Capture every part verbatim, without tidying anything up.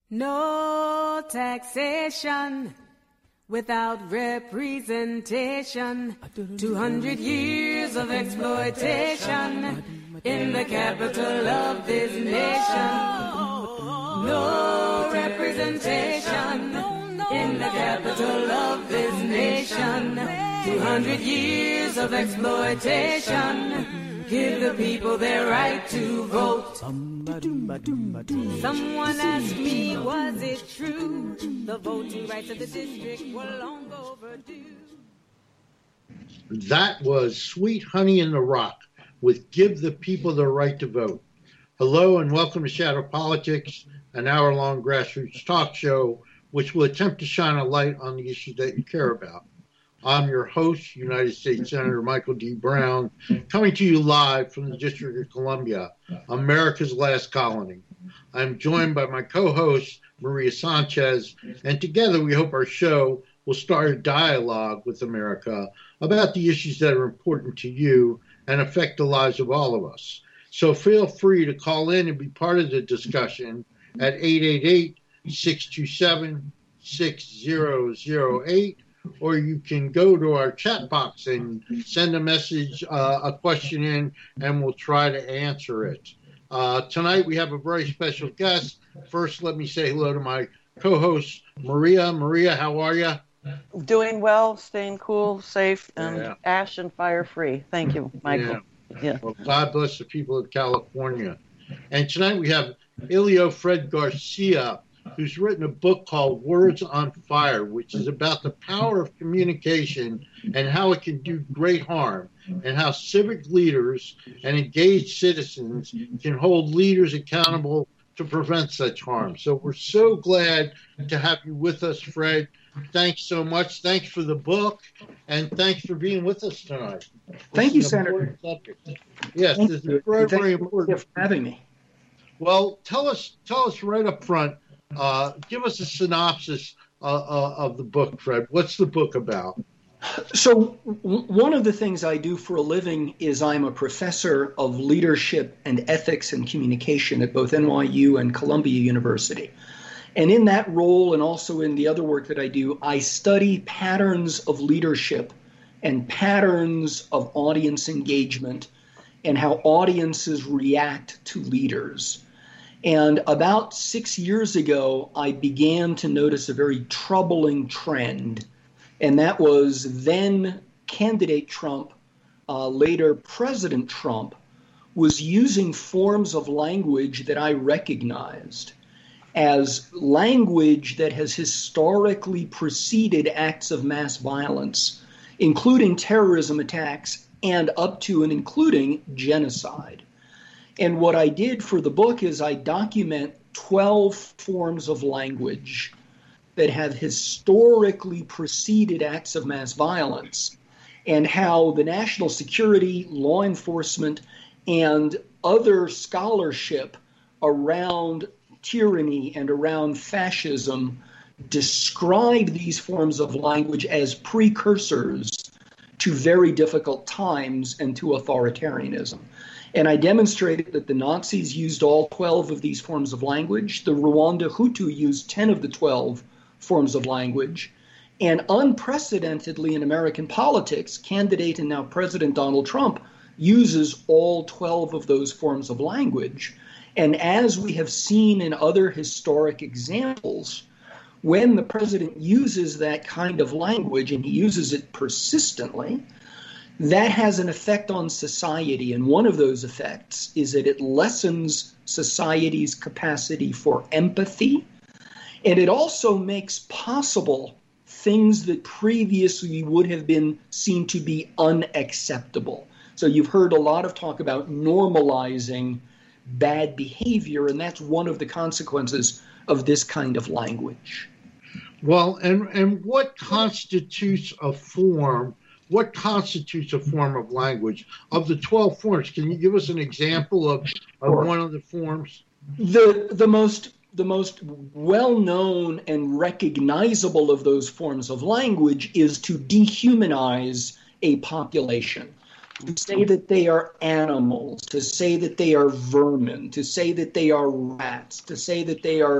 No taxation without representation. Two hundred years of exploitation in the capital of this nation. No representation in the capital of this nation. Two hundred years of exploitation. Give the people their right to vote. Someone asked me, was it true? The voting rights of the district were long overdue. That was Sweet Honey in the Rock with Give the People the Right to Vote. Hello and welcome to Shadow Politics, an hour-long grassroots talk show which will attempt to shine a light on the issues that you care about. I'm your host, United States Senator Michael D. Brown, coming to you live from the District of Columbia, America's last colony. I'm joined by my co-host, Maria Sanchez, and together we hope our show will start a dialogue with America about the issues that are important to you and affect the lives of all of us. So feel free to call in and be part of the discussion at eight eight eight, six two seven, six zero zero eight. Or you can go to our chat box and send a message, uh, a question in, and we'll try to answer it. Uh, tonight we have a very special guest. First, let me say hello to my co-host, Maria. Maria, how are you? Doing well, staying cool, safe, and yeah. ash and fire free. Thank you, Michael. Yeah. Yeah. Well, God bless the people of California. And tonight we have Elio Fred Garcia, who's written a book called Words on Fire, which is about the power of communication and how it can do great harm, and how civic leaders and engaged citizens can hold leaders accountable to prevent such harm. So we're so glad to have you with us, Fred. Thanks so much. Thanks for the book, and thanks for being with us tonight. Thank you, Senator. Yes, Thank this you. is very, Thank very you important. for having me. Well, tell us, tell us right up front. Uh, give us a synopsis uh, uh, of the book, Fred. What's the book about? So w- one of the things I do for a living is I'm a professor of leadership and ethics and communication at both N Y U and Columbia University. And in that role, and also in the other work that I do, I study patterns of leadership and patterns of audience engagement and how audiences react to leaders. And about six years ago, I began to notice a very troubling trend, and that was then candidate Trump, uh, later President Trump, was using forms of language that I recognized as language that has historically preceded acts of mass violence, including terrorism attacks and up to and including genocide. And what I did for the book is I document twelve forms of language that have historically preceded acts of mass violence, and how the national security, law enforcement, and other scholarship around tyranny and around fascism describe these forms of language as precursors to very difficult times and to authoritarianism. And I demonstrated that the Nazis used all twelve of these forms of language. The Rwanda Hutu used ten of the twelve forms of language. And unprecedentedly in American politics, candidate and now President Donald Trump uses all twelve of those forms of language. And as we have seen in other historic examples, when the president uses that kind of language, and he uses it persistently, that has an effect on society, and one of those effects is that it lessens society's capacity for empathy, and it also makes possible things that previously would have been seen to be unacceptable. So you've heard a lot of talk about normalizing bad behavior, and that's one of the consequences of this kind of language. Well, and, and what constitutes a form What constitutes a form of language? Of the twelve forms, can you give us an example of, of one of the forms? The the most the most well-known and recognizable of those forms of language is to dehumanize a population. To say that they are animals, to say that they are vermin, to say that they are rats, to say that they are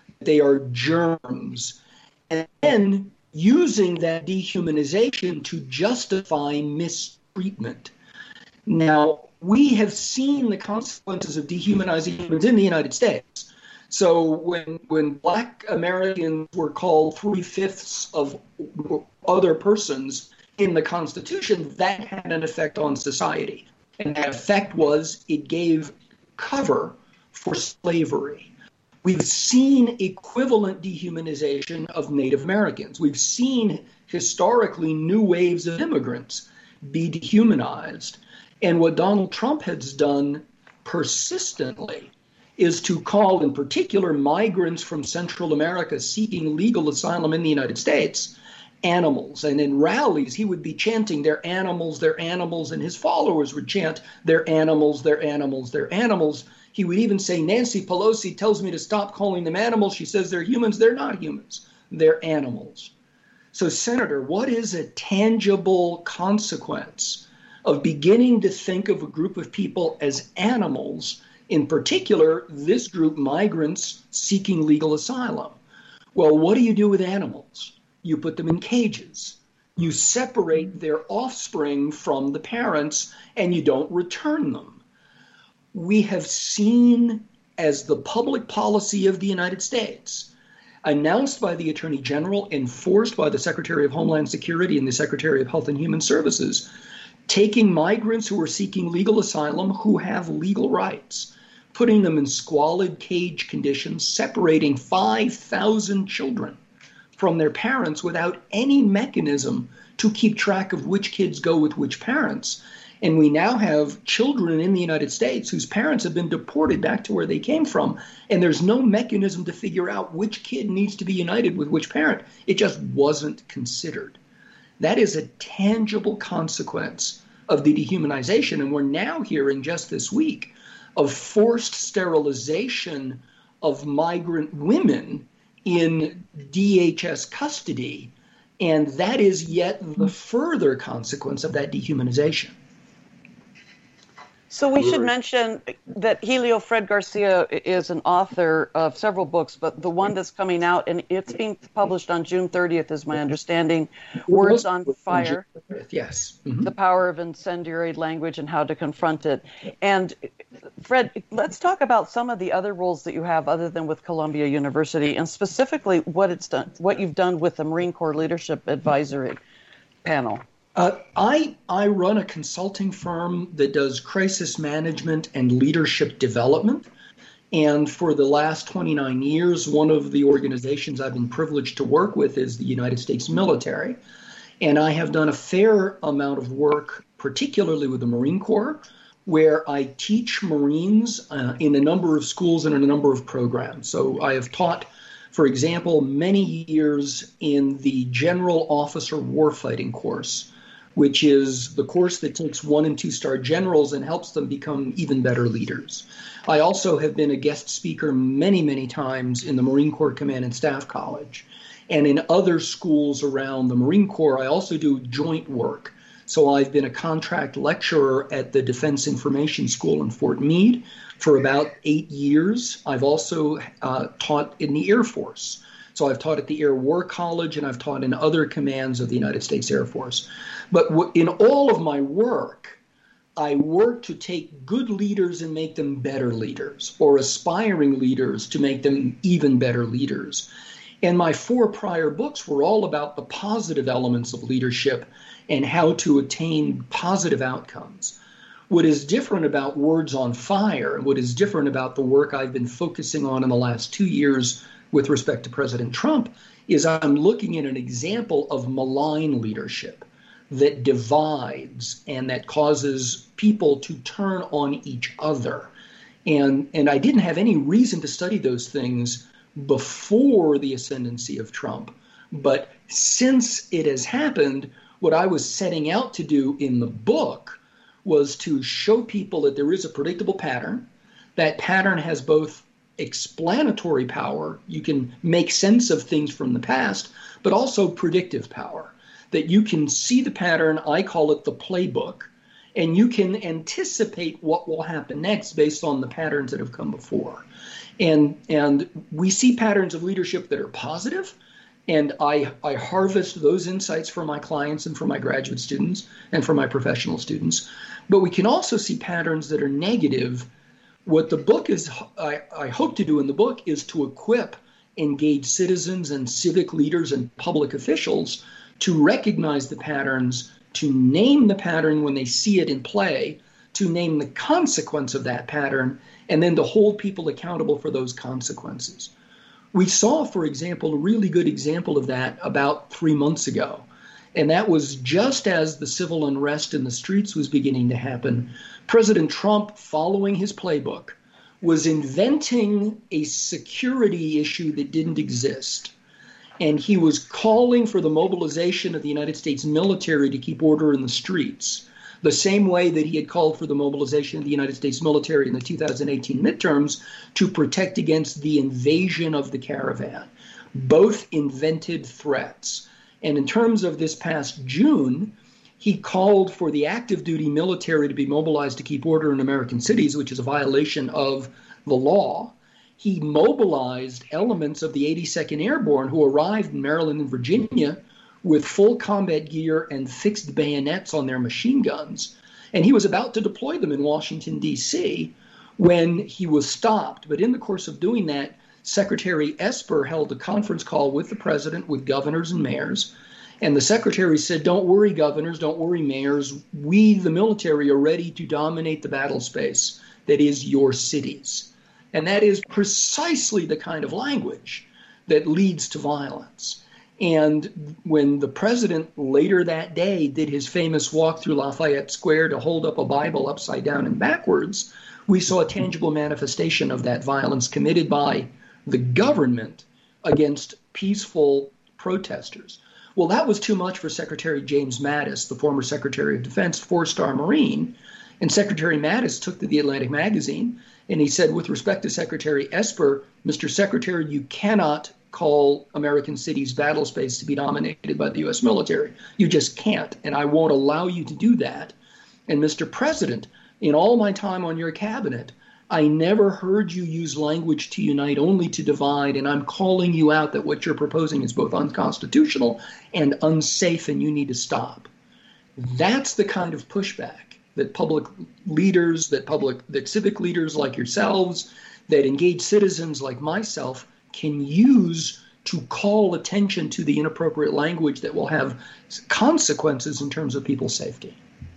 They are germs. And then using that dehumanization to justify mistreatment. Now, we have seen the consequences of dehumanizing humans in the United States. So when when Black Americans were called three-fifths of other persons in the Constitution, that had an effect on society. And that effect was it gave cover for slavery. We've seen equivalent dehumanization of Native Americans. We've seen historically new waves of immigrants be dehumanized. And what Donald Trump has done persistently is to call, in particular, migrants from Central America seeking legal asylum in the United States animals. And in rallies, he would be chanting, "They're animals, they're animals," and his followers would chant, "They're animals, they're animals, they're animals." He would even say, "Nancy Pelosi tells me to stop calling them animals. She says they're humans. They're not humans. They're animals." So, Senator, what is a tangible consequence of beginning to think of a group of people as animals, in particular, this group, migrants seeking legal asylum? Well, what do you do with animals? You put them in cages. You separate their offspring from the parents, and you don't return them. We have seen, as the public policy of the United States, announced by the Attorney General, enforced by the Secretary of Homeland Security and the Secretary of Health and Human Services, taking migrants who are seeking legal asylum, who have legal rights, putting them in squalid cage conditions, separating five thousand children from their parents without any mechanism to keep track of which kids go with which parents. And we now have children in the United States whose parents have been deported back to where they came from, and there's no mechanism to figure out which kid needs to be united with which parent. It just wasn't considered. That is a tangible consequence of the dehumanization, and we're now hearing just this week of forced sterilization of migrant women in D H S custody, and that is yet the further consequence of that dehumanization. So we should mention that Helio Fred Garcia is an author of several books, but the one that's coming out, and it's being published on June thirtieth, is my understanding, Words on Fire. Yes. Mm-hmm. The Power of Incendiary Language and How to Confront It. And Fred, let's talk about some of the other roles that you have other than with Columbia University, and specifically what it's done, what you've done with the Marine Corps Leadership Advisory Panel. Uh, I, I run a consulting firm that does crisis management and leadership development. And for the last twenty-nine years, one of the organizations I've been privileged to work with is the United States military. And I have done a fair amount of work, particularly with the Marine Corps, where I teach Marines uh, in a number of schools and in a number of programs. So I have taught, for example, many years in the General Officer Warfighting course, which is the course that takes one and two star generals and helps them become even better leaders. I also have been a guest speaker many, many times in the Marine Corps Command and Staff College. And in other schools around the Marine Corps, I also do joint work. So I've been a contract lecturer at the Defense Information School in Fort Meade for about eight years. I've also uh, taught in the Air Force. So I've taught at the Air War College, and I've taught in other commands of the United States Air Force. But w- in all of my work, I work to take good leaders and make them better leaders, or aspiring leaders to make them even better leaders. And my four prior books were all about the positive elements of leadership and how to attain positive outcomes. What is different about Words on Fire, and what is different about the work I've been focusing on in the last two years with respect to President Trump, is I'm looking at an example of malign leadership that divides and that causes people to turn on each other. And, and I didn't have any reason to study those things before the ascendancy of Trump. But since it has happened, what I was setting out to do in the book was to show people that there is a predictable pattern. That pattern has both explanatory power, you can make sense of things from the past, but also predictive power, that you can see the pattern, I call it the playbook, and you can anticipate what will happen next based on the patterns that have come before. And and we see patterns of leadership that are positive, and I, I harvest those insights for my clients and for my graduate students and for my professional students. But we can also see patterns that are negative. What the book is, I, I hope to do in the book, is to equip engaged citizens and civic leaders and public officials to recognize the patterns, to name the pattern when they see it in play, to name the consequence of that pattern, and then to hold people accountable for those consequences. We saw, for example, a really good example of that about three months ago. And that was just as the civil unrest in the streets was beginning to happen. President Trump, following his playbook, was inventing a security issue that didn't exist. And he was calling for the mobilization of the United States military to keep order in the streets, the same way that he had called for the mobilization of the United States military in the two thousand eighteen midterms to protect against the invasion of the caravan. Both invented threats. And in terms of this past June, he called for the active duty military to be mobilized to keep order in American cities, which is a violation of the law. He mobilized elements of the eighty-second Airborne who arrived in Maryland and Virginia with full combat gear and fixed bayonets on their machine guns. And he was about to deploy them in Washington, D C when he was stopped. But in the course of doing that, Secretary Esper held a conference call with the president, with governors and mayors. And the secretary said, don't worry, governors, don't worry, mayors. We, the military, are ready to dominate the battle space that is your cities. And that is precisely the kind of language that leads to violence. And when the president later that day did his famous walk through Lafayette Square to hold up a Bible upside down and backwards, we saw a tangible manifestation of that violence committed by the government against peaceful protesters. Well, that was too much for Secretary James Mattis, the former Secretary of Defense, four-star Marine. And Secretary Mattis took to the Atlantic magazine and he said, with respect to Secretary Esper, Mister Secretary, you cannot call American cities battle space to be dominated by the U S military. You just can't, and I won't allow you to do that. And Mister President, in all my time on your cabinet, I never heard you use language to unite, only to divide, and I'm calling you out that what you're proposing is both unconstitutional and unsafe, and you need to stop. That's the kind of pushback that public leaders, that public, that civic leaders like yourselves, that engaged citizens like myself can use to call attention to the inappropriate language that will have consequences in terms of people's safety.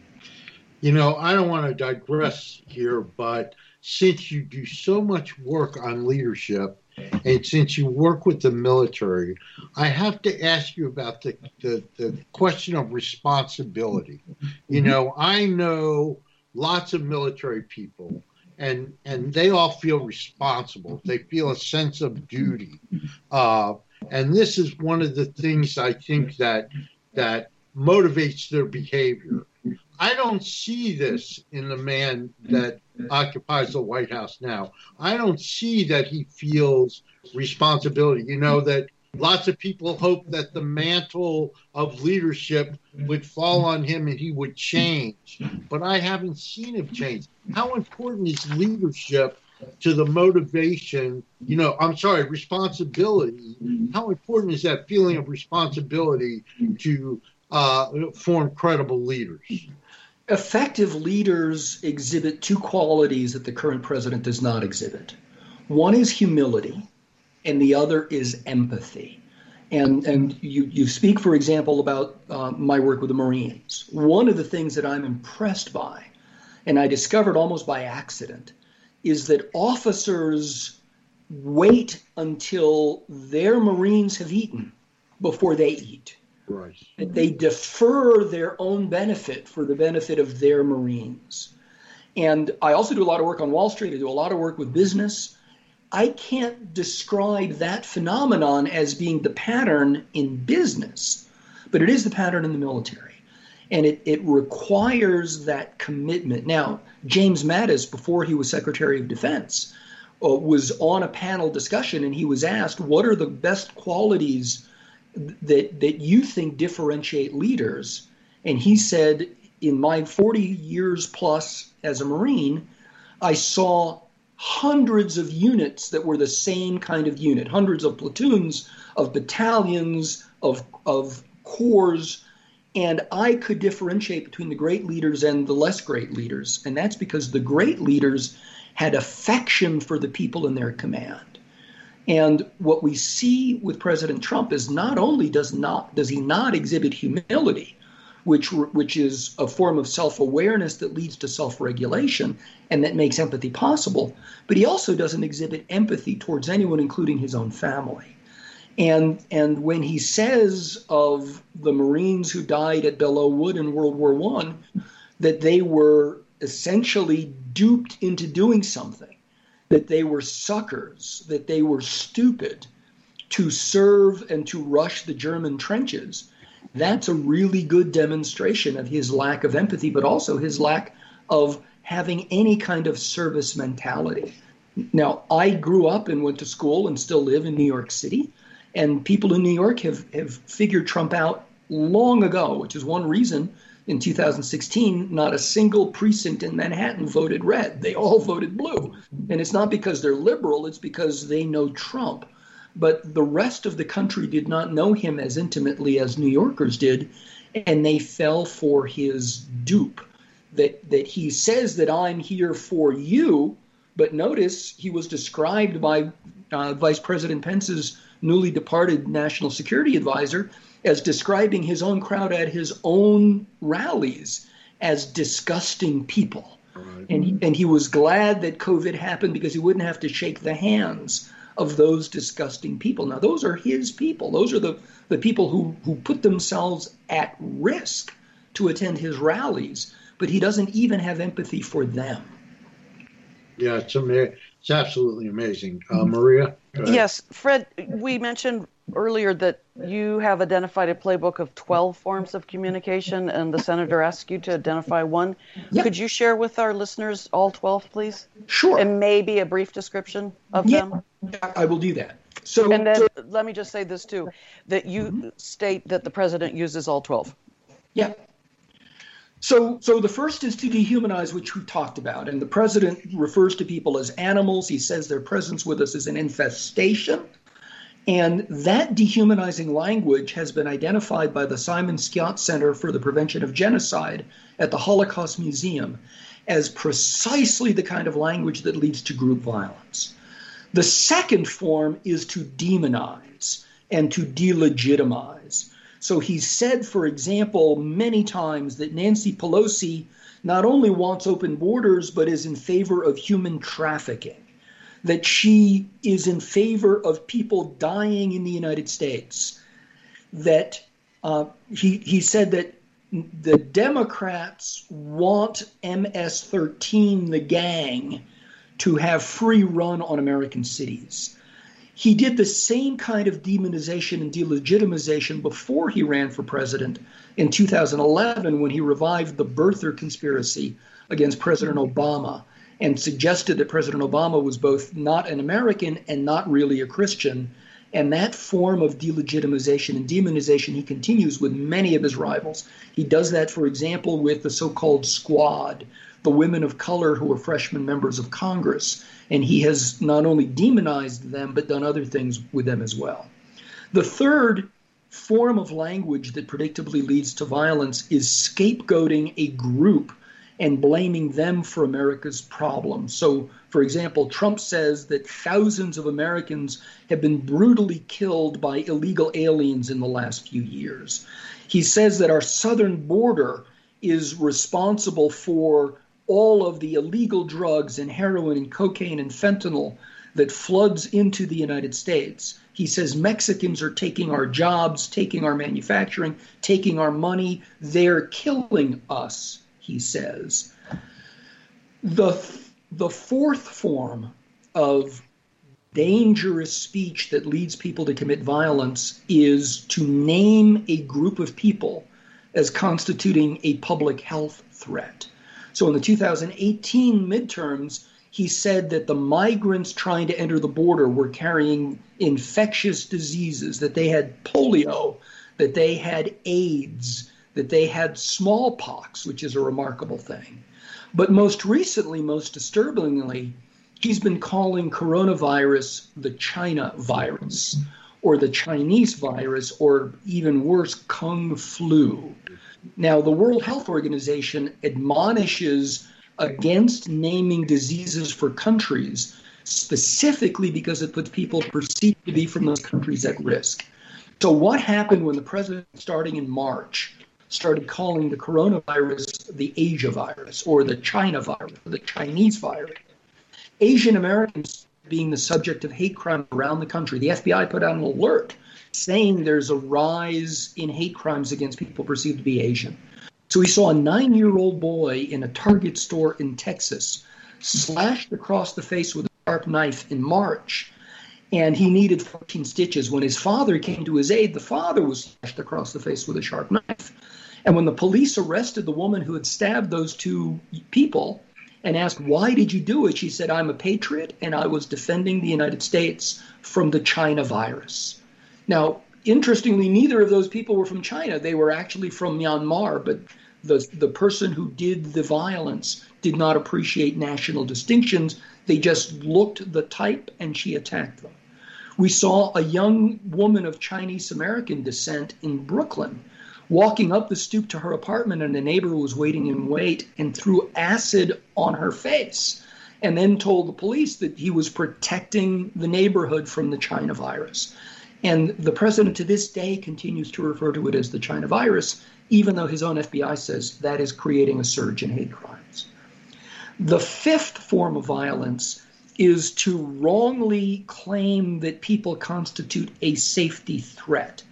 You know, I don't want to digress here, but since you do so much work on leadership and since you work with the military, I have to ask you about the, the, the question of responsibility. You know, I know lots of military people, and and they all feel responsible. They feel a sense of duty. Uh, and this is one of the things I think that that motivates their behavior. I don't see this in the man that occupies the White House now. I don't see that he feels responsibility. You know, that lots of people hope that the mantle of leadership would fall on him and he would change. But I haven't seen him change. How important is leadership to the motivation, you know, I'm sorry, responsibility? How important is that feeling of responsibility to uh, form credible leaders? Effective leaders exhibit two qualities that the current president does not exhibit. One is humility, and the other is empathy. And and you, you speak, for example, about uh, my work with the Marines. One of the things that I'm impressed by, and I discovered almost by accident, is that officers wait until their Marines have eaten before they eat. Right. They defer their own benefit for the benefit of their Marines. And I also do a lot of work on Wall Street. I do a lot of work with business. I can't describe that phenomenon as being the pattern in business, but it is the pattern in the military. And it, it requires that commitment. Now, James Mattis, before he was Secretary of Defense, uh, was on a panel discussion, and he was asked, what are the best qualities that that you think differentiate leaders? And he said in my forty years plus as a Marine, I saw hundreds of units that were the same kind of unit, hundreds of platoons, of battalions, of, of corps, and I could differentiate between the great leaders and the less great leaders. And that's because the great leaders had affection for the people in their command. And what we see with President Trump is not only does not does he not exhibit humility, which which is a form of self-awareness that leads to self-regulation and that makes empathy possible, but he also doesn't exhibit empathy towards anyone, including his own family. And and when he says of the Marines who died at Belleau Wood in World War One that they were essentially duped into doing something, that they were suckers, that they were stupid to serve and to rush the German trenches, that's a really good demonstration of his lack of empathy, but also his lack of having any kind of service mentality. Now, I grew up and went to school and still live in New York City, and people in New York have, have figured Trump out long ago, which is one reason in two thousand sixteen, not a single precinct in Manhattan voted red. They all voted blue. And it's not because they're liberal, it's because they know Trump. But the rest of the country did not know him as intimately as New Yorkers did, and they fell for his dupe. That that he says that I'm here for you, but notice he was described by uh, Vice President Pence's newly departed national security advisor as describing his own crowd at his own rallies as disgusting people. Right. And he, and he was glad that COVID happened because he wouldn't have to shake the hands of those disgusting people. Now, those are his people. Those are the, the people who, who put themselves at risk to attend his rallies, but he doesn't even have empathy for them. Yeah, it's, ama- it's absolutely amazing. Uh, Maria? Yes, Fred, we mentioned earlier that you have identified a playbook of twelve forms of communication, and the senator asked you to identify one. Yeah. Could you share with our listeners all twelve, please? Sure. And maybe a brief description of yeah, them? I will do that. So, and then so, let me just say this, too, that you mm-hmm. state that the president uses all twelve. Yeah. So, so the first is to dehumanize, which we talked about. And the president refers to people as animals. He says their presence with us is an infestation. And that dehumanizing language has been identified by the Simon Skjodt Center for the Prevention of Genocide at the Holocaust Museum as precisely the kind of language that leads to group violence. The second form is to demonize and to delegitimize. So he said, for example, many times that Nancy Pelosi not only wants open borders, but is in favor of human trafficking, that she is in favor of people dying in the United States, that uh, he, he said that the Democrats want M S thirteen, the gang, to have free run on American cities. He did the same kind of demonization and delegitimization before he ran for president in two thousand eleven when he revived the birther conspiracy against President Obama and suggested that President Obama was both not an American and not really a Christian. And that form of delegitimization and demonization he continues with many of his rivals. He does that, for example, with the so-called Squad, the women of color who are freshman members of Congress. And he has not only demonized them, but done other things with them as well. The third form of language that predictably leads to violence is scapegoating a group and blaming them for America's problems. So, for example, Trump says that thousands of Americans have been brutally killed by illegal aliens in the last few years. He says that our southern border is responsible for all of the illegal drugs and heroin and cocaine and fentanyl that floods into the United States. He says Mexicans are taking our jobs, taking our manufacturing, taking our money. They're killing us, he says. The, the fourth form of dangerous speech that leads people to commit violence is to name a group of people as constituting a public health threat. So in the two thousand eighteen midterms, he said that the migrants trying to enter the border were carrying infectious diseases, that they had polio, that they had AIDS, that they had smallpox, which is a remarkable thing. But most recently, most disturbingly, he's been calling coronavirus the China virus, or the Chinese virus, or even worse, Kung flu. Now, the World Health Organization admonishes against naming diseases for countries, specifically because it puts people perceived to be from those countries at risk. So what happened when the president, starting in March, started calling the coronavirus the Asia virus, or the China virus, or the Chinese virus? Asian Americans being the subject of hate crime around the country. The F B I put out an alert saying there's a rise in hate crimes against people perceived to be Asian. So we saw a nine-year-old boy in a Target store in Texas slashed across the face with a sharp knife in March, and he needed fourteen stitches. When his father came to his aid, the father was slashed across the face with a sharp knife. And when the police arrested the woman who had stabbed those two people and asked, why did you do it? She said, I'm a patriot and I was defending the United States from the China virus. Now, interestingly, neither of those people were from China. They were actually from Myanmar, but the, the person who did the violence did not appreciate national distinctions. They just looked the type and she attacked them. We saw a young woman of Chinese American descent in Brooklyn walking up the stoop to her apartment, and the neighbor was waiting in wait and threw acid on her face, and then told the police that he was protecting the neighborhood from the China virus. And the president to this day continues to refer to it as the China virus, even though his own F B I says that is creating a surge in hate crimes. The fifth form of violence is to wrongly claim that people constitute a safety threat.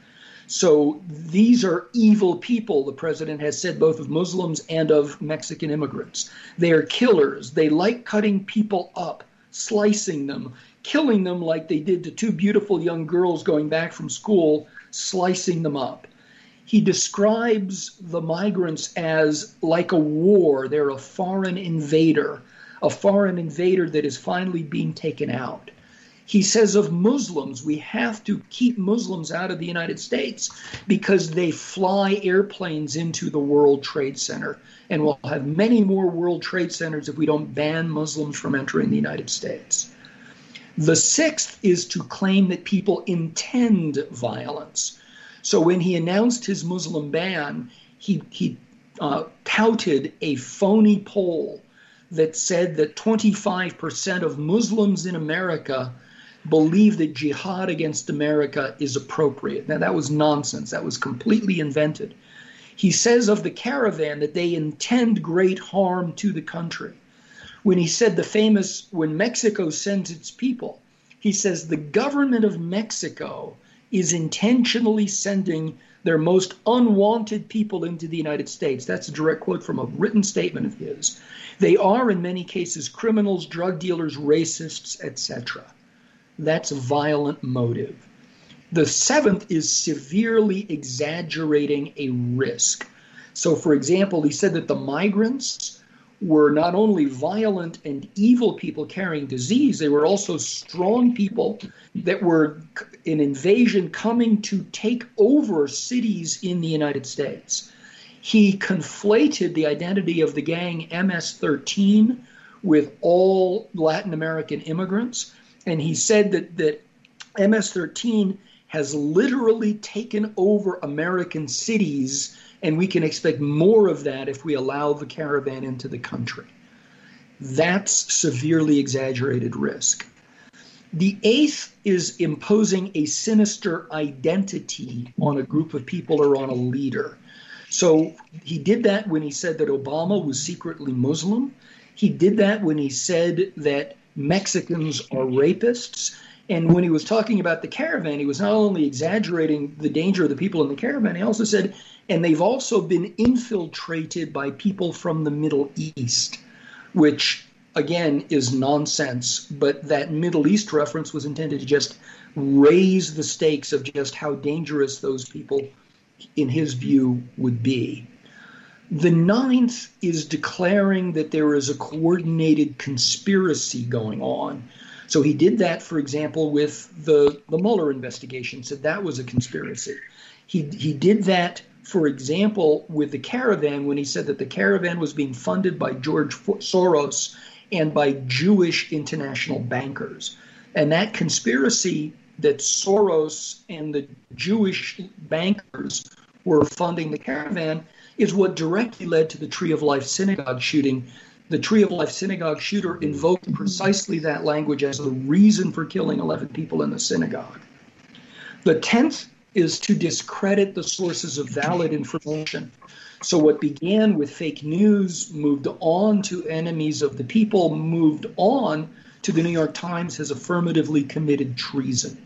So these are evil people, the president has said, both of Muslims and of Mexican immigrants. They are killers. They like cutting people up, slicing them, killing them like they did to two beautiful young girls going back from school, slicing them up. He describes the migrants as like a war. They're a foreign invader, a foreign invader that is finally being taken out. He says of Muslims, we have to keep Muslims out of the United States because they fly airplanes into the World Trade Center. And we'll have many more World Trade Centers if we don't ban Muslims from entering the United States. The sixth is to claim that people intend violence. So when he announced his Muslim ban, he, he uh, touted a phony poll that said that twenty-five percent of Muslims in America believe that jihad against America is appropriate. Now, that was nonsense. That was completely invented. He says of the caravan that they intend great harm to the country. When he said the famous, when Mexico sends its people, he says the government of Mexico is intentionally sending their most unwanted people into the United States. That's a direct quote from a written statement of his. They are, in many cases, criminals, drug dealers, racists, et cetera. That's a violent motive. The seventh is severely exaggerating a risk. So, for example, he said that the migrants were not only violent and evil people carrying disease, they were also strong people that were an invasion coming to take over cities in the United States. He conflated the identity of the gang M S thirteen with all Latin American immigrants. And he said that, that M S thirteen has literally taken over American cities, and we can expect more of that if we allow the caravan into the country. That's severely exaggerated risk. The eighth is imposing a sinister identity on a group of people or on a leader. So he did that when he said that Obama was secretly Muslim. He did that when he said that Mexicans are rapists. And when he was talking about the caravan, he was not only exaggerating the danger of the people in the caravan, he also said, and they've also been infiltrated by people from the Middle East, which, again, is nonsense. But that Middle East reference was intended to just raise the stakes of just how dangerous those people, in his view, would be. The ninth is declaring that there is a coordinated conspiracy going on. So he did that, for example, with the, the Mueller investigation, said that was a conspiracy. He, he did that For example, with the caravan, when he said that the caravan was being funded by George Soros and by Jewish international bankers. And that conspiracy that Soros and the Jewish bankers were funding the caravan is what directly led to the Tree of Life synagogue shooting. The Tree of Life synagogue shooter invoked precisely that language as the reason for killing eleven people in the synagogue. The tenth is to discredit the sources of valid information. So what began with fake news moved on to enemies of the people, moved on to the New York Times has affirmatively committed treason.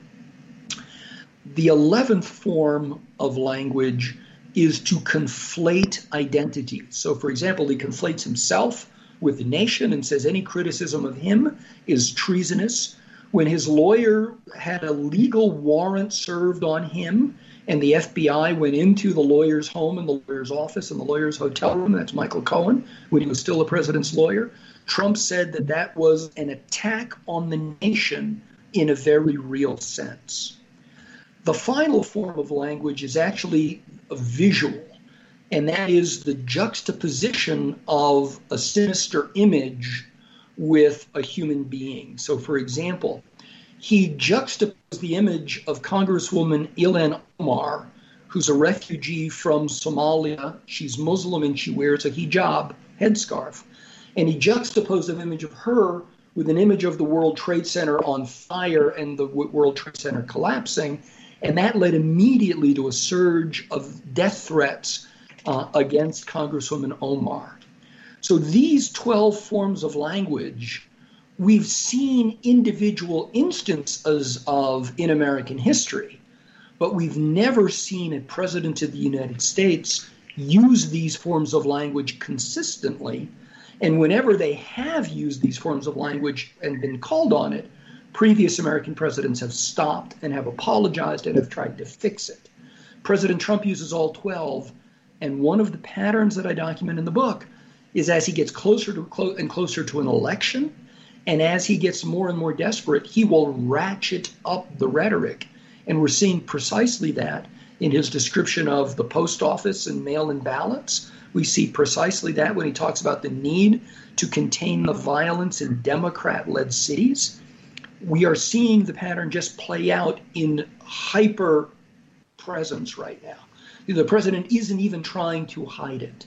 The eleventh form of language is to conflate identity. So, for example, he conflates himself with the nation and says any criticism of him is treasonous. When his lawyer had a legal warrant served on him and the F B I went into the lawyer's home and the lawyer's office and the lawyer's hotel room, that's Michael Cohen, when he was still a president's lawyer, Trump said that that was an attack on the nation in a very real sense. The final form of language is actually a visual, and that is the juxtaposition of a sinister image with a human being. So, for example, he juxtaposed the image of Congresswoman Ilhan Omar, who's a refugee from Somalia. She's Muslim and she wears a hijab, headscarf. And he juxtaposed an image of her with an image of the World Trade Center on fire and the World Trade Center collapsing. And that led immediately to a surge of death threats uh, against Congresswoman Omar. So these twelve forms of language, we've seen individual instances of in American history, but we've never seen a president of the United States use these forms of language consistently. And whenever they have used these forms of language and been called on it, previous American presidents have stopped and have apologized and have tried to fix it. President Trump uses all twelve, and one of the patterns that I document in the book is as he gets closer to clo- and closer to an election, and as he gets more and more desperate, he will ratchet up the rhetoric. And we're seeing precisely that in his description of the post office and mail-in ballots. We see precisely that when he talks about the need to contain the violence in Democrat-led cities. We are seeing the pattern just play out in hyper presence right now. The president isn't even trying to hide it.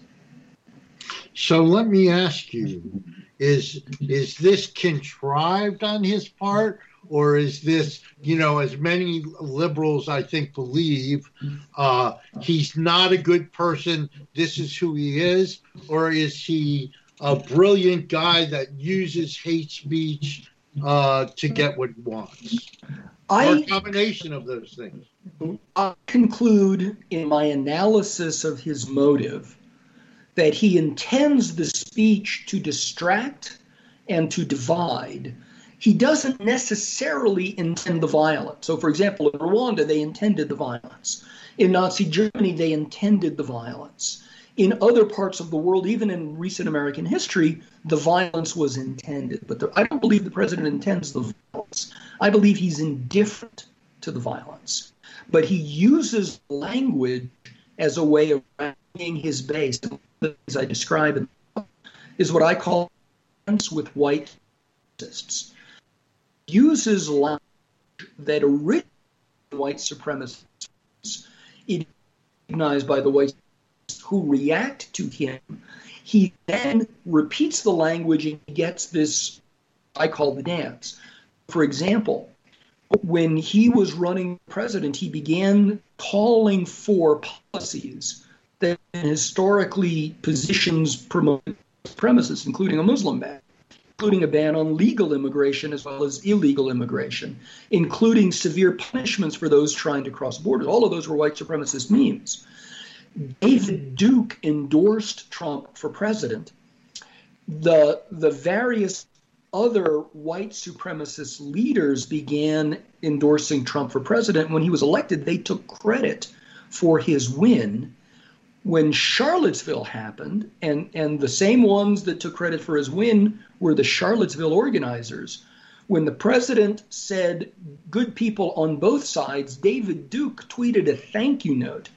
So let me ask you, is is this contrived on his part, or is this, you know, as many liberals I think believe, uh, he's not a good person, this is who he is, or is he a brilliant guy that uses hate speech uh, to get what he wants? I, or a combination of those things. I conclude in my analysis of his motive that he intends the speech to distract and to divide. He doesn't necessarily intend the violence. So, for example, in Rwanda, they intended the violence. In Nazi Germany, they intended the violence. In other parts of the world, even in recent American history, the violence was intended. But the, I don't believe the president intends the violence. I believe he's indifferent to the violence. But he uses language as a way of rallying his base. The things I describe in the book is what I call with white supremacists. Uses language that originally white supremacists recognized by the white who react to him. He then repeats the language and gets this, I call the dance. For example, when he was running president, he began calling for policies that historically positions promoted supremacists, including a Muslim ban, including a ban on legal immigration as well as illegal immigration, including severe punishments for those trying to cross borders. All of those were white supremacist memes. David Duke endorsed Trump for president. The, the various other white supremacist leaders began endorsing Trump for president. When he was elected, they took credit for his win. When Charlottesville happened, and, and the same ones that took credit for his win were the Charlottesville organizers, when the president said good people on both sides, David Duke tweeted a thank you note.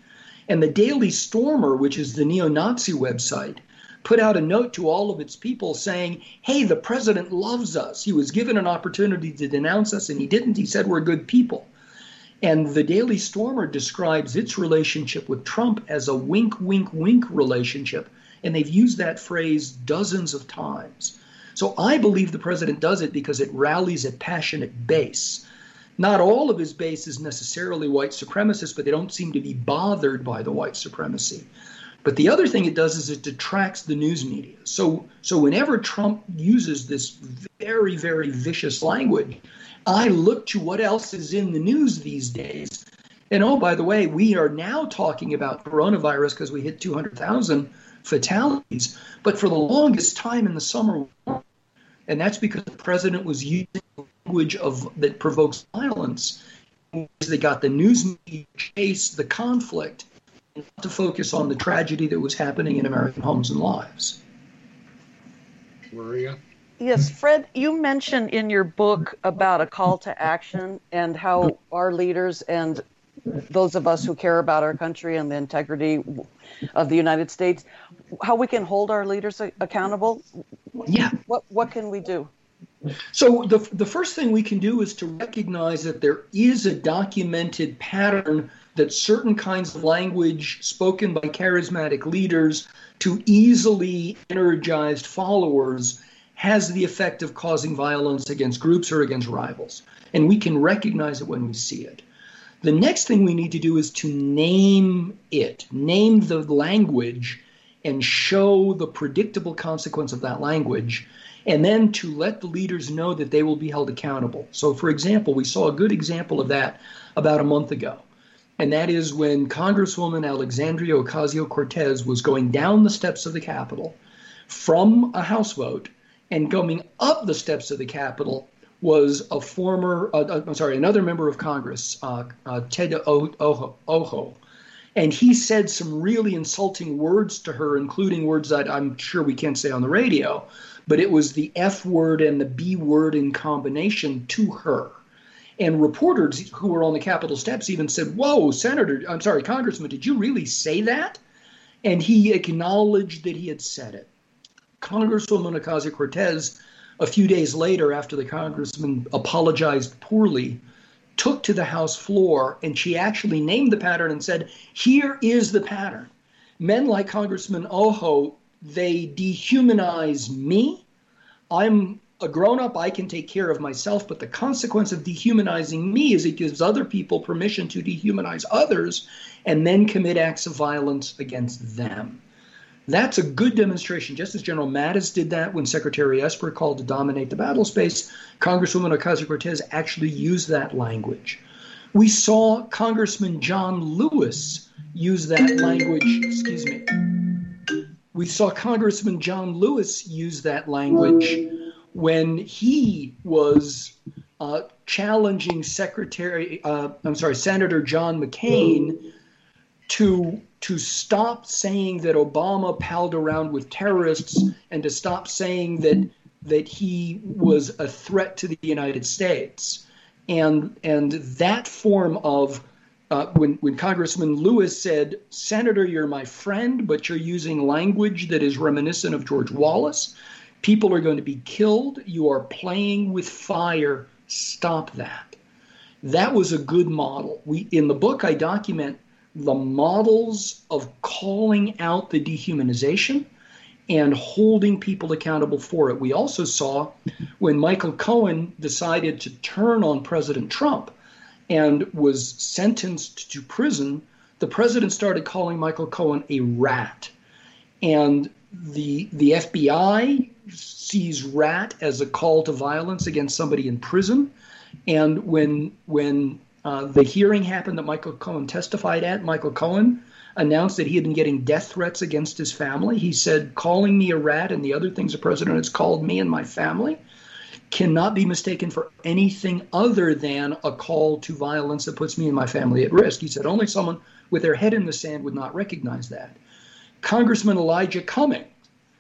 And the Daily Stormer, which is the neo-Nazi website, put out a note to all of its people saying, hey, the president loves us. He was given an opportunity to denounce us, and he didn't. He said we're good people. And the Daily Stormer describes its relationship with Trump as a wink, wink, wink relationship. And they've used that phrase dozens of times. So I believe the president does it because it rallies a passionate base. Not all of his base is necessarily white supremacists, but they don't seem to be bothered by the white supremacy. But the other thing it does is it detracts the news media. So, so whenever Trump uses this very, very vicious language, I look to what else is in the news these days. And oh, by the way, we are now talking about coronavirus because we hit two hundred thousand fatalities. But for the longest time in the summer, and that's because the president was using language of that provokes violence. They got the news media to chase the conflict, and not to focus on the tragedy that was happening in American homes and lives. Maria? Yes, Fred, you mentioned in your book about a call to action and how our leaders and those of us who care about our country and the integrity of the United States, how we can hold our leaders accountable. Yeah. What what can we do? So the the first thing we can do is to recognize that there is a documented pattern that certain kinds of language spoken by charismatic leaders to easily energized followers has the effect of causing violence against groups or against rivals. And we can recognize it when we see it. The next thing we need to do is to name it, name the language and show the predictable consequence of that language, and then to let the leaders know that they will be held accountable. So, for example, we saw a good example of that about a month ago. And that is when Congresswoman Alexandria Ocasio-Cortez was going down the steps of the Capitol from a House vote, and coming up the steps of the Capitol was a former, uh, I'm sorry, another member of Congress, uh, uh, Ted Oho, Oho. And he said some really insulting words to her, including words that I'm sure we can't say on the radio, but it was the F word and the B word in combination to her. And reporters who were on the Capitol steps even said, whoa, Senator, I'm sorry, Congressman, did you really say that? And he acknowledged that he had said it. Congresswoman Ocasio-Cortez, a few days later, after the congressman apologized poorly, took to the House floor, and she actually named the pattern and said, here is the pattern. Men like Congressman Oho, they dehumanize me. I'm a grown-up, I can take care of myself, but the consequence of dehumanizing me is it gives other people permission to dehumanize others and then commit acts of violence against them. That's a good demonstration. Just as General Mattis did that when Secretary Esper called to dominate the battle space, Congresswoman Ocasio-Cortez actually used that language. We saw Congressman John Lewis use that language, excuse me. We saw Congressman John Lewis use that language when he was uh, challenging Secretary, uh, I'm sorry, Senator John McCain to to stop saying that Obama palled around with terrorists and to stop saying that that he was a threat to the United States. And and that form of uh, when when Congressman Lewis said, Senator, you're my friend, but you're using language that is reminiscent of George Wallace. People are going to be killed. You are playing with fire. Stop that. That was a good model. We in the book I document the models of calling out the dehumanization and holding people accountable for it. We also saw when Michael Cohen decided to turn on President Trump and was sentenced to prison, the president started calling Michael Cohen a rat. And the the F B I sees rat as a call to violence against somebody in prison. And when when Uh, the hearing happened that Michael Cohen testified at, Michael Cohen announced that he had been getting death threats against his family. He said, calling me a rat and the other things the president has called me and my family cannot be mistaken for anything other than a call to violence that puts me and my family at risk. He said, only someone with their head in the sand would not recognize that. Congressman Elijah Cummings,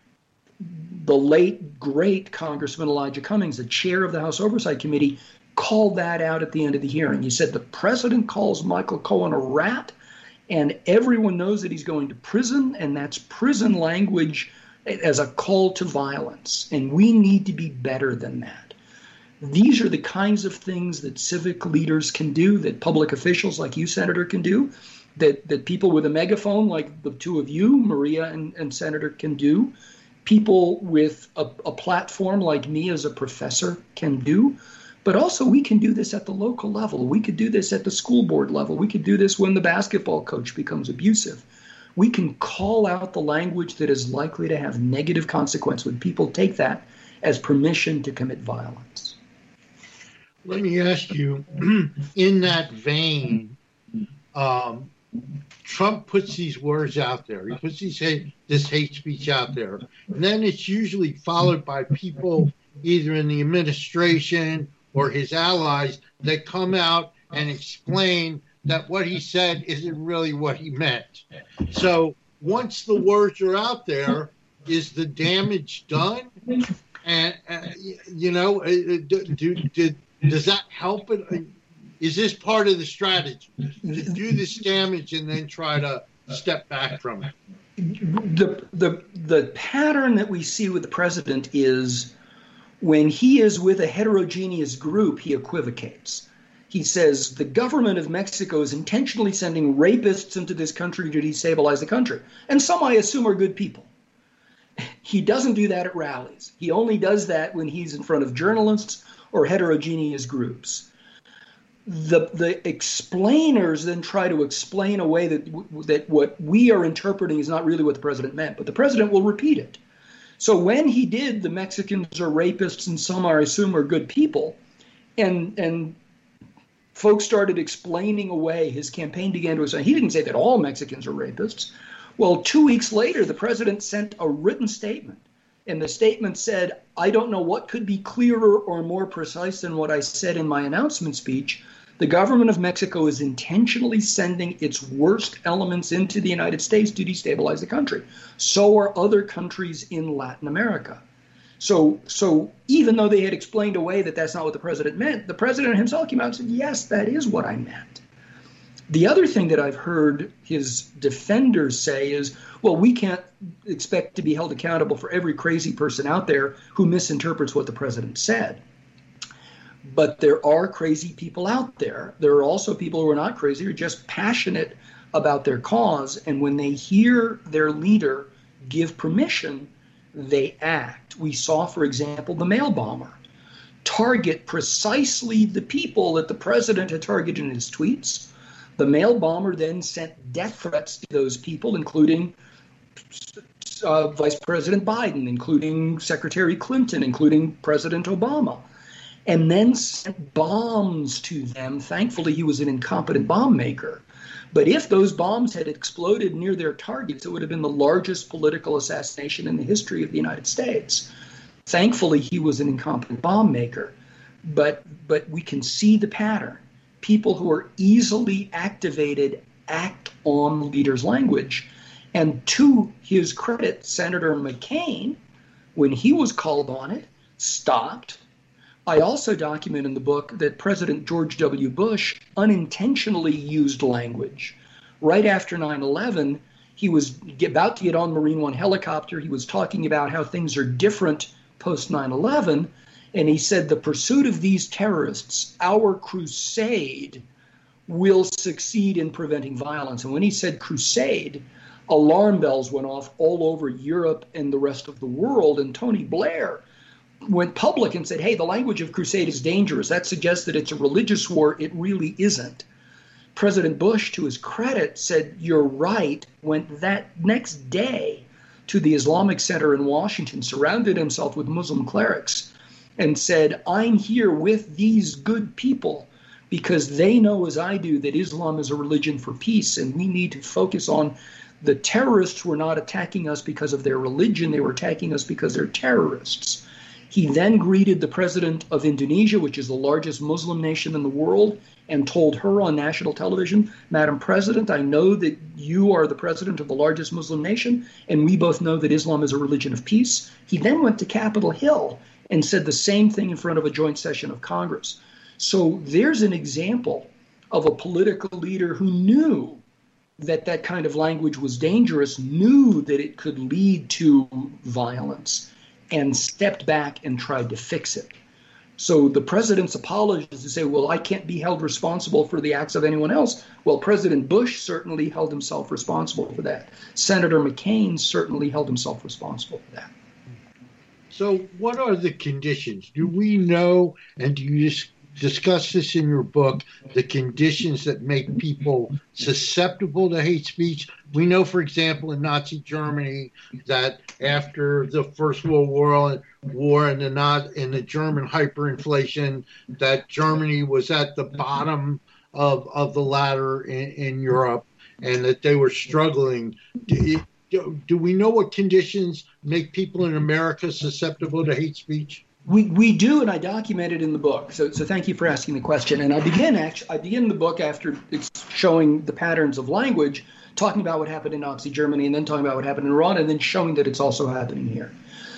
the late, great Congressman Elijah Cummings, the chair of the House Oversight Committee, called that out at the end of the hearing. He said the president calls Michael Cohen a rat, And everyone knows that he's going to prison, and that's prison language as a call to violence. And we need to be better than that. These are the kinds of things that civic leaders can do, that public officials like you, Senator, can do, that, that people with a megaphone like the two of you, Maria and, and Senator, can do, people with a, a platform like me as a professor can do. But also we can do this at the local level. We could do this at the school board level. We could do this when the basketball coach becomes abusive. We can call out the language that is likely to have negative consequence when people take that as permission to commit violence. Let me ask you, in that vein, um, Trump puts these words out there. He puts these hate, this hate speech out there. And then it's usually followed by people either in the administration or his allies that come out and explain that what he said isn't really what he meant. So once the words are out there, is the damage done? And, uh, you know, do, do, do, does that help it? Is this part of the strategy to do this damage and then try to step back from it? The, the, the pattern that we see with the president is when he is with a heterogeneous group, he equivocates. He says the government of Mexico is intentionally sending rapists into this country to destabilize the country. And some, I assume, are good people. He doesn't do that at rallies. He only does that when he's in front of journalists or heterogeneous groups. The, the explainers then try to explain away that, that what we are interpreting is not really what the president meant, but the president will repeat it. So when he did, the Mexicans are rapists and some, I assume, are good people, and and folks started explaining away, his campaign began to say, he didn't say that all Mexicans are rapists. Well, two weeks later, the president sent a written statement, and the statement said, I don't know what could be clearer or more precise than what I said in my announcement speech. The government of Mexico is intentionally sending its worst elements into the United States to destabilize the country. So are other countries in Latin America. So, so even though they had explained away that that's not what the president meant, the president himself came out and said, yes, that is what I meant. The other thing that I've heard his defenders say is, well, we can't expect to be held accountable for every crazy person out there who misinterprets what the president said. But there are crazy people out there. There are also people who are not crazy, who are just passionate about their cause. And when they hear their leader give permission, they act. We saw, for example, the mail bomber target precisely the people that the president had targeted in his tweets. The mail bomber then sent death threats to those people, including uh, Vice President Biden, including Secretary Clinton, including President Obama, and then sent bombs to them. Thankfully, he was an incompetent bomb maker. But if those bombs had exploded near their targets, it would have been the largest political assassination in the history of the United States. Thankfully, he was an incompetent bomb maker. But, but we can see the pattern. People who are easily activated act on leaders' language. And to his credit, Senator McCain, when he was called on it, stopped. I also document in the book that President George W. Bush unintentionally used language. Right after nine eleven, he was about to get on Marine One helicopter. He was talking about how things are different post nine eleven. And he said, the pursuit of these terrorists, our crusade, will succeed in preventing violence. And when he said crusade, alarm bells went off all over Europe and the rest of the world. And Tony Blair went public and said, hey, the language of crusade is dangerous. That suggests that it's a religious war. It really isn't. President Bush, to his credit, said, you're right, went that next day to the Islamic Center in Washington, surrounded himself with Muslim clerics, and said, I'm here with these good people because they know, as I do, that Islam is a religion for peace, and we need to focus on the terrorists who are not attacking us because of their religion. They were attacking us because they're terrorists. He then greeted the president of Indonesia, which is the largest Muslim nation in the world, and told her on national television, Madam President, I know that you are the president of the largest Muslim nation, and we both know that Islam is a religion of peace. He then went to Capitol Hill and said the same thing in front of a joint session of Congress. So there's an example of a political leader who knew that that kind of language was dangerous, knew that it could lead to violence, and stepped back and tried to fix it. So the president's apology is to say, well, I can't be held responsible for the acts of anyone else. Well, President Bush certainly held himself responsible for that. Senator McCain certainly held himself responsible for that. So what are the conditions? Do we know, and do you dis- discuss this in your book, the conditions that make people susceptible to hate speech? We know, for example, in Nazi Germany, that after the First World War, War and the not in the German hyperinflation, that Germany was at the bottom of of the ladder in, in Europe, and that they were struggling. Do, do, do we know what conditions make people in America susceptible to hate speech? We we do, and I document it in the book. So so thank you for asking the question. And I begin actually I begin the book after showing the patterns of language, talking about what happened in Nazi Germany, and then talking about what happened in Iran, and then showing that it's also happening here.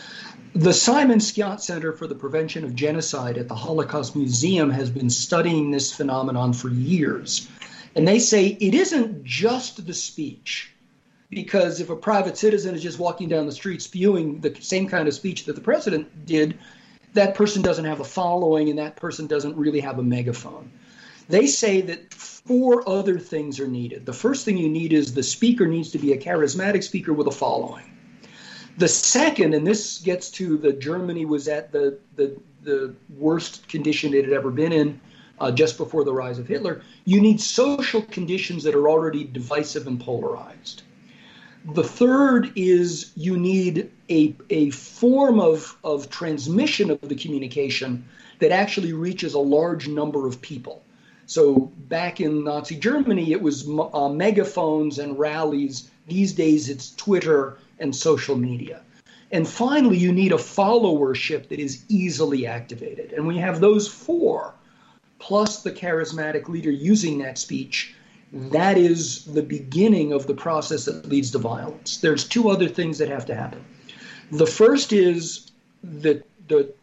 The Simon Skyott Center for the Prevention of Genocide at the Holocaust Museum has been studying this phenomenon for years. And they say it isn't just the speech, because if a private citizen is just walking down the street spewing the same kind of speech that the president did, that person doesn't have a following and that person doesn't really have a megaphone. They say that four other things are needed. The first thing you need is the speaker needs to be a charismatic speaker with a following. The second, and this gets to the Germany was at the, the, the worst condition it had ever been in uh, just before the rise of Hitler, you need social conditions that are already divisive and polarized. The third is you need a, a form of, of transmission of the communication that actually reaches a large number of people. So back in Nazi Germany, it was uh, megaphones and rallies. These days, it's Twitter and social media. And finally, you need a followership that is easily activated. And we have those four, plus the charismatic leader using that speech. That is the beginning of the process that leads to violence. There's two other things that have to happen. The first is the, the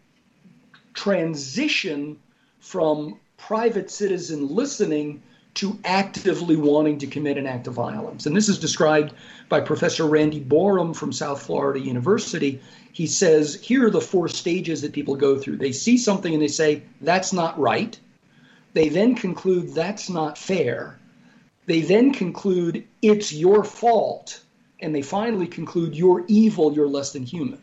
transition from private citizen listening to actively wanting to commit an act of violence. And this is described by Professor Randy Borum from South Florida University. He says, here are the four stages that people go through. They see something and they say, that's not right. They then conclude, that's not fair. They then conclude, it's your fault. And they finally conclude, you're evil, you're less than human.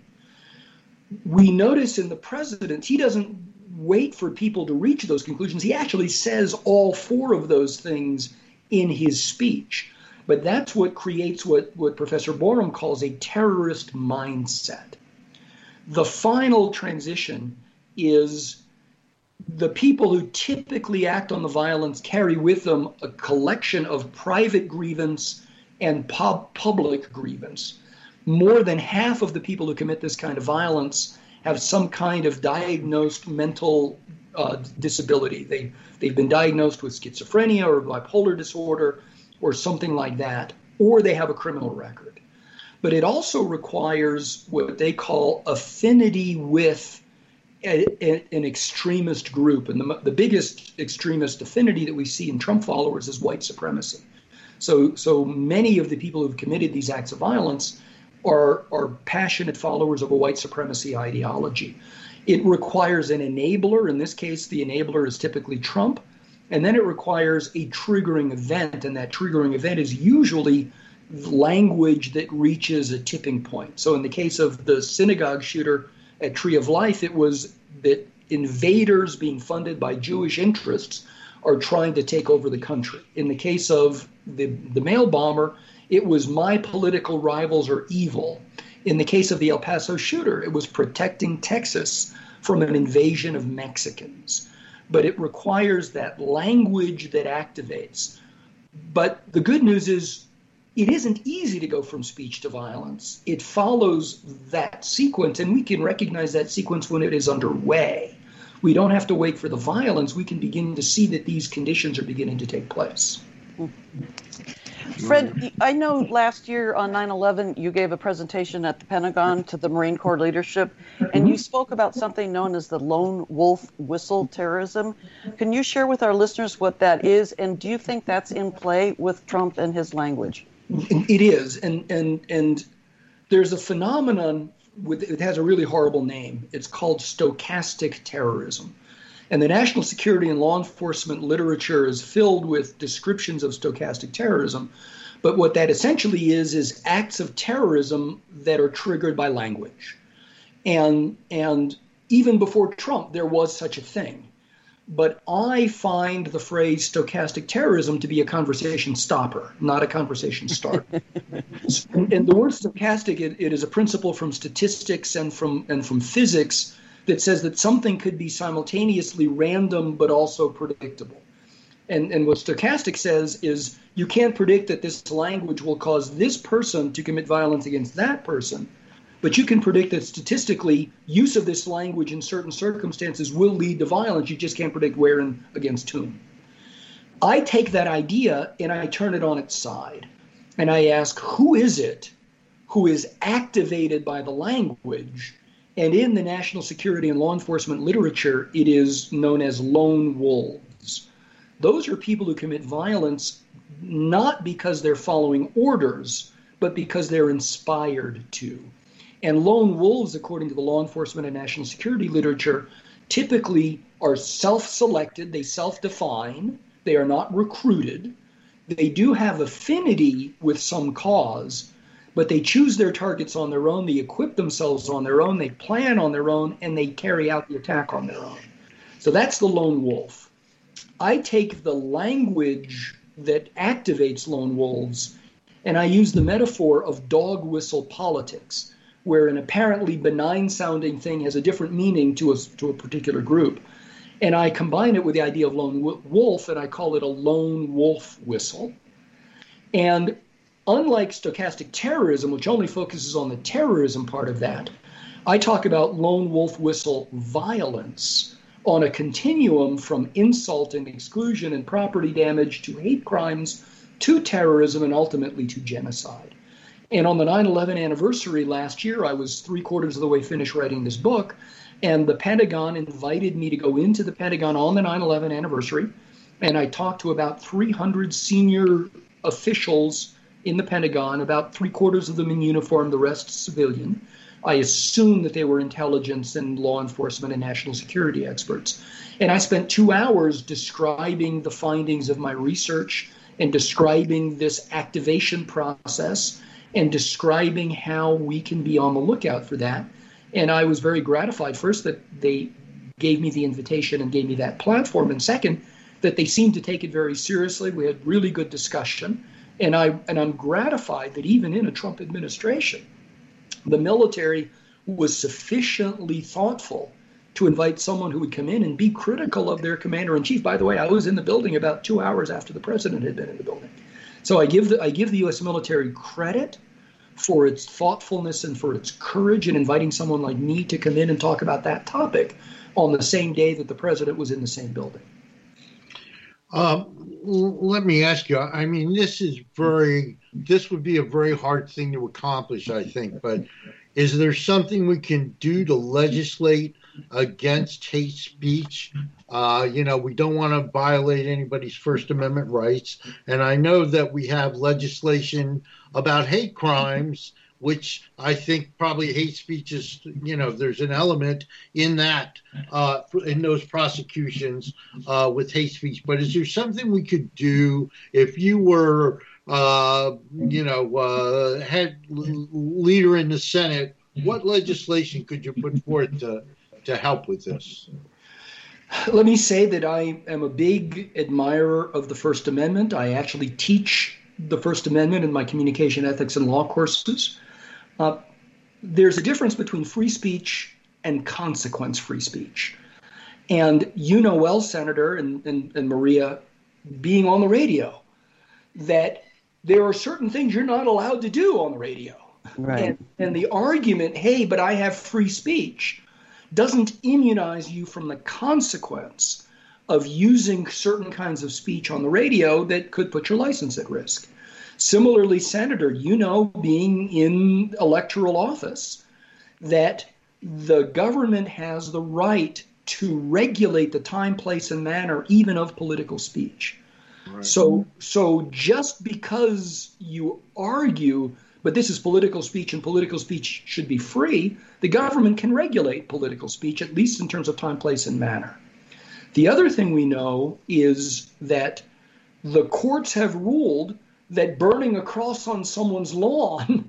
We notice in the president, he doesn't wait for people to reach those conclusions. He actually says all four of those things in his speech. But that's what creates what, what Professor Borum calls a terrorist mindset. The final transition is the people who typically act on the violence carry with them a collection of private grievance and pub- public grievance. More than half of the people who commit this kind of violence have some kind of diagnosed mental uh, disability. They, they've been diagnosed with schizophrenia or bipolar disorder or something like that, or they have a criminal record. But it also requires what they call affinity with a, a, an extremist group. And the, the biggest extremist affinity that we see in Trump followers is white supremacy. So, so many of the people who've committed these acts of violence are, are passionate followers of a white supremacy ideology. It requires an enabler. In this case, the enabler is typically Trump. And then it requires a triggering event. And that triggering event is usually language that reaches a tipping point. So in the case of the synagogue shooter at Tree of Life, it was that invaders being funded by Jewish interests are trying to take over the country. In the case of the, the mail bomber, it was my political rivals are evil. In the case of the El Paso shooter, it was protecting Texas from an invasion of Mexicans. But it requires that language that activates. But the good news is it isn't easy to go from speech to violence. It follows that sequence, and we can recognize that sequence when it is underway. We don't have to wait for the violence. We can begin to see that these conditions are beginning to take place. Fred, I know last year on nine eleven you gave a presentation at the Pentagon to the Marine Corps leadership, and you spoke about something known as the lone wolf whistle terrorism. Can you share with our listeners what that is, and do you think that's in play with Trump and his language? It is, and and and there's a phenomenon with it has a really horrible name. It's called stochastic terrorism. And the national security and law enforcement literature is filled with descriptions of stochastic terrorism. But what that essentially is, is acts of terrorism that are triggered by language. And, and even before Trump, there was such a thing. But I find the phrase stochastic terrorism to be a conversation stopper, not a conversation starter. and, and the word stochastic, it, it is a principle from statistics and from and from physics that says that something could be simultaneously random but also predictable. And, and what stochastic says is you can't predict that this language will cause this person to commit violence against that person, but you can predict that statistically use of this language in certain circumstances will lead to violence. You just can't predict where and against whom. I take that idea and I turn it on its side. And I ask, who is it who is activated by the language? And in the national security and law enforcement literature, it is known as lone wolves. Those are people who commit violence not because they're following orders, but because they're inspired to. And lone wolves, according to the law enforcement and national security literature, typically are self-selected, they self-define, they are not recruited, they do have affinity with some cause, but they choose their targets on their own, they equip themselves on their own, they plan on their own, and they carry out the attack on their own. So that's the lone wolf. I take the language that activates lone wolves, and I use the metaphor of dog whistle politics, where an apparently benign-sounding thing has a different meaning to a, to a particular group. And I combine it with the idea of lone wolf, and I call it a lone wolf whistle. And unlike stochastic terrorism, which only focuses on the terrorism part of that, I talk about lone wolf whistle violence on a continuum from insult and exclusion and property damage to hate crimes to terrorism and ultimately to genocide. And on the nine eleven anniversary last year, I was three quarters of the way finished writing this book, and the Pentagon invited me to go into the Pentagon on the nine eleven anniversary, and I talked to about three hundred senior officials in the Pentagon, about three quarters of them in uniform, the rest civilian. I assume that they were intelligence and law enforcement and national security experts. And I spent two hours describing the findings of my research and describing this activation process and describing how we can be on the lookout for that. And I was very gratified, first, that they gave me the invitation and gave me that platform, and second, that they seemed to take it very seriously. We had really good discussion. And, I, and I'm gratified that even in a Trump administration, the military was sufficiently thoughtful to invite someone who would come in and be critical of their commander-in-chief. By the way, I was in the building about two hours after the president had been in the building. So I give the, I give the U S military credit for its thoughtfulness and for its courage in inviting someone like me to come in and talk about that topic on the same day that the president was in the same building. Um, let me ask you, I mean, this is very, this would be a very hard thing to accomplish, I think, but is there something we can do to legislate against hate speech? Uh, you know, we don't want to violate anybody's First Amendment rights. And I know that we have legislation about hate crimes, which I think probably hate speech is, you know, there's an element in that, uh, in those prosecutions uh, with hate speech. But is there something we could do if you were, uh, you know, uh, head leader in the Senate? What legislation could you put forth to, to help with this? Let me say that I am a big admirer of the First Amendment. I actually teach the First Amendment in my communication ethics and law courses. Uh, there's a difference between free speech and consequence-free speech. And you know well, Senator and, and, and Maria, being on the radio, that there are certain things you're not allowed to do on the radio. Right. And, and the argument, hey, but I have free speech, doesn't immunize you from the consequence of using certain kinds of speech on the radio that could put your license at risk. Similarly, Senator, you know, being in electoral office, that the government has the right to regulate the time, place, and manner even of political speech. Right. So, so just because you argue, but this is political speech and political speech should be free, the government can regulate political speech, at least in terms of time, place, and manner. The other thing we know is that the courts have ruled that burning a cross on someone's lawn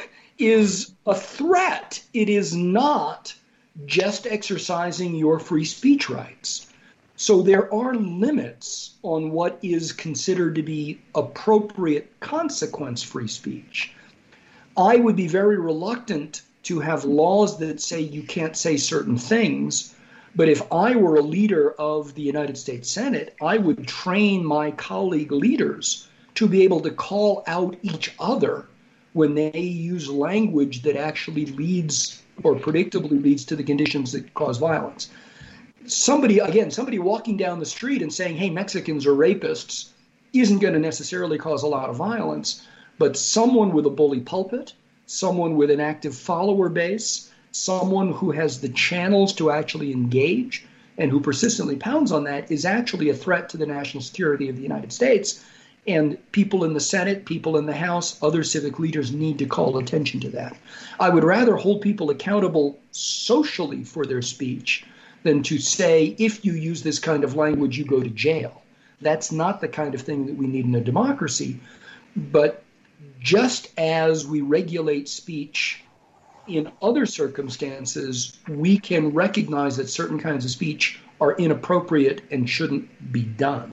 is a threat. It is not just exercising your free speech rights. So there are limits on what is considered to be appropriate consequence-free speech. I would be very reluctant to have laws that say you can't say certain things, but if I were a leader of the United States Senate, I would train my colleague leaders to be able to call out each other when they use language that actually leads or predictably leads to the conditions that cause violence. Somebody, again, somebody walking down the street and saying, hey, Mexicans are rapists isn't going to necessarily cause a lot of violence, but someone with a bully pulpit, someone with an active follower base, someone who has the channels to actually engage and who persistently pounds on that is actually a threat to the national security of the United States. And people in the Senate, people in the House, other civic leaders need to call attention to that. I would rather hold people accountable socially for their speech than to say, if you use this kind of language, you go to jail. That's not the kind of thing that we need in a democracy. But just as we regulate speech in other circumstances, we can recognize that certain kinds of speech are inappropriate and shouldn't be done.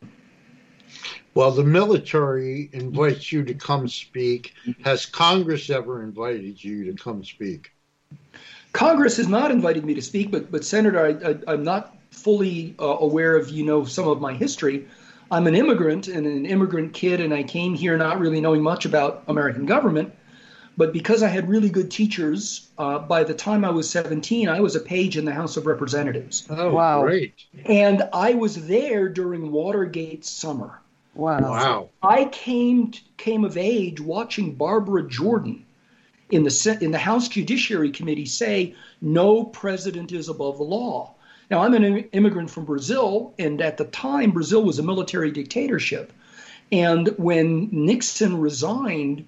Well, the military invites you to come speak. Has Congress ever invited you to come speak? Congress has not invited me to speak, but, but Senator, I, I, I'm not fully uh, aware of, you know, some of my history. I'm an immigrant and an immigrant kid, and I came here not really knowing much about American government. But because I had really good teachers, uh, by the time I was seventeen, I was a page in the House of Representatives. Oh, wow. Great. And I was there during Watergate's summer. Wow. Wow. I came came of age watching Barbara Jordan in the in the House Judiciary Committee say, no president is above the law. Now, I'm an immigrant from Brazil, and at the time, Brazil was a military dictatorship. And when Nixon resigned,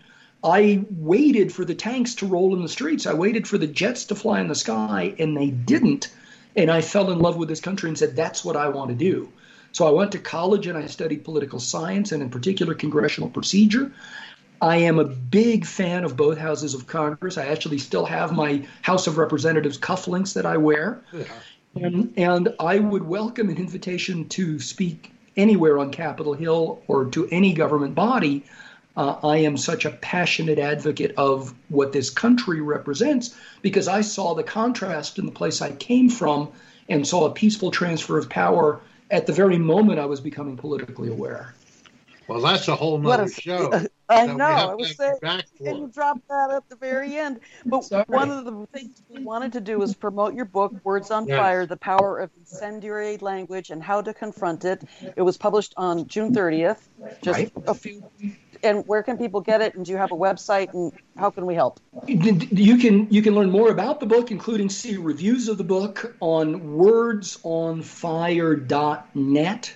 I waited for the tanks to roll in the streets. I waited for the jets to fly in the sky, and they didn't. And I fell in love with this country and said, that's what I want to do. So I went to college and I studied political science and in particular congressional procedure. I am a big fan of both houses of Congress. I actually still have my House of Representatives cufflinks that I wear. Yeah. And, and I would welcome an invitation to speak anywhere on Capitol Hill or to any government body. Uh, I am such a passionate advocate of what this country represents because I saw the contrast in the place I came from and saw a peaceful transfer of power at the very moment I was becoming politically aware. Well, that's a whole nother show. I know. I was saying, and you dropped that at the very end. But Sorry. One of the things we wanted to do was promote your book, Words on yes. Fire, The Power of Incendiary Language and How to Confront It. It was published on June thirtieth, just right. a few. And where can people get it? And do you have a website? And how can we help? You can you can learn more about the book, including see reviews of the book on words on fire dot net.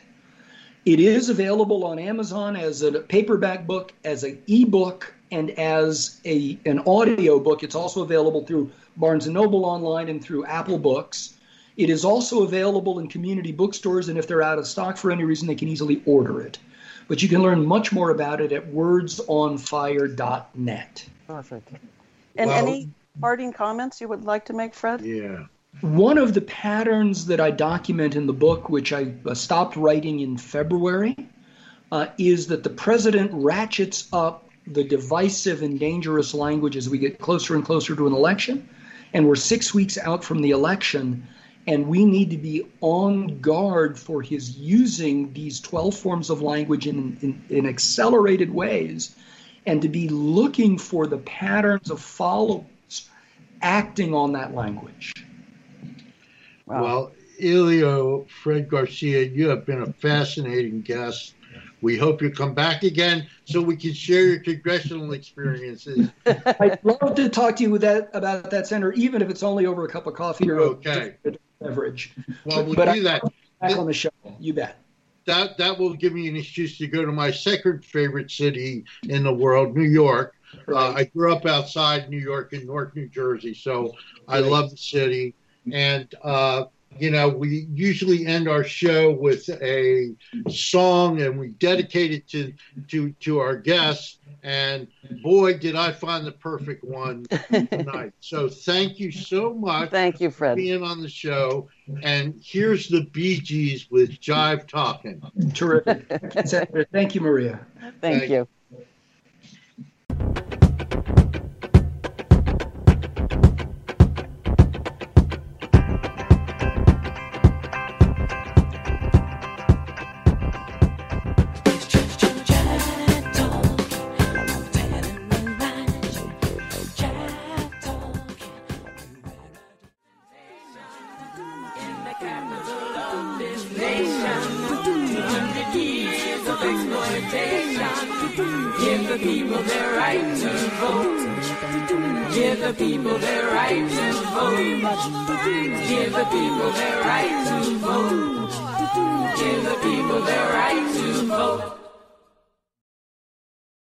It is available on Amazon as a paperback book, as an ebook, and as a an audio book. It's also available through Barnes and Noble online and through Apple Books. It is also available in community bookstores, and if they're out of stock for any reason, they can easily order it. But you can learn much more about it at words on fire dot net. Perfect. And well, any parting comments you would like to make, Fred? Yeah. One of the patterns that I document in the book, which I stopped writing in February, uh, is that the president ratchets up the divisive and dangerous language as we get closer and closer to an election. And we're six weeks out from the election, and we need to be on guard for his using these twelve forms of language in, in, in accelerated ways, and to be looking for the patterns of followers acting on that language. Wow. Well, Elio, Fred Garcia, you have been a fascinating guest. We hope you come back again so we can share your congressional experiences. I'd love to talk to you with that about that, Senator, even if it's only over a cup of coffee or okay. a beverage. Well, we'll but do that. Back on the show, you bet. That that will give me an excuse to go to my second favorite city in the world, New York. Right. Uh, I grew up outside New York in Newark, New Jersey, so I right. love the city. And, uh, you know, we usually end our show with a song, and we dedicate it to, to, to our guests. And, boy, did I find the perfect one tonight. So thank you so much thank you, Fred. for being on the show. And here's the Bee Gees with Jive Talking. Terrific. Thank you, Maria. Thank, thank you. Give the people their right to vote. Give the people their right to vote. Give the people their right to vote. Give the people their right to vote.